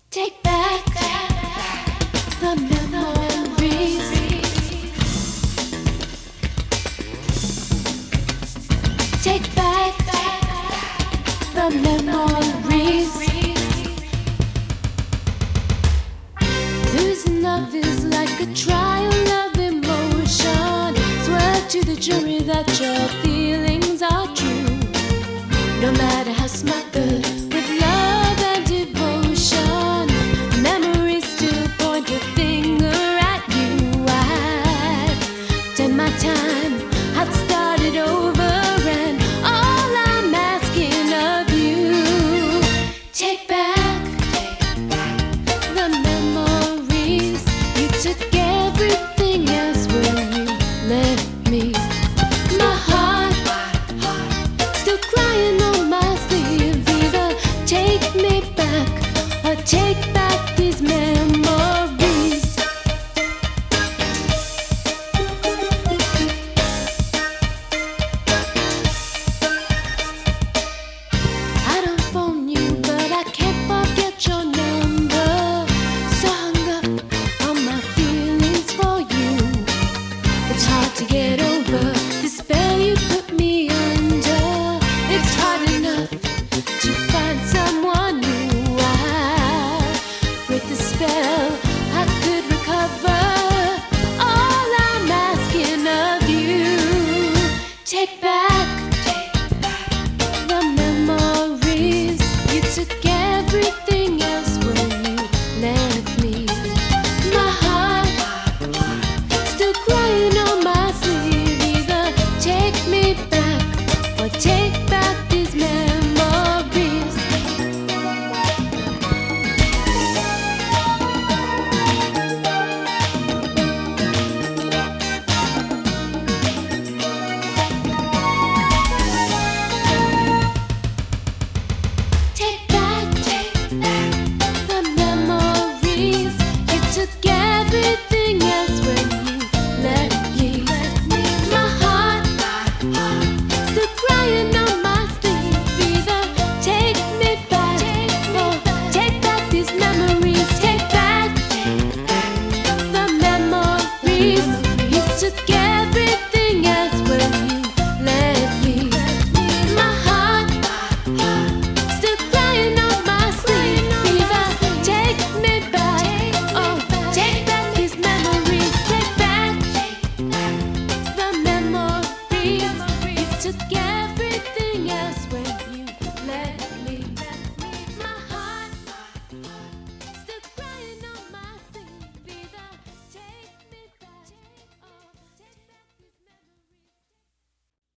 Take back the memories. Take back the memories. Losing love is like a trial of emotion. Swear to the jury that your feelings are true. No matter how smothered with love and devotion, memories still point a finger at you. I've done my time, I've started over, and all I'm asking of you, take back the memories. You took everything else when you left me. My heart still crying on my sleeve. Either take me back or take back these memories. I don't phone you, but I can't forget your number. So hung up on my feelings for you. It's hard to get over the spell you put me under. It's hard enough to find someone new. With the spell I could recover. All I'm asking of you, take back the memories. You took everything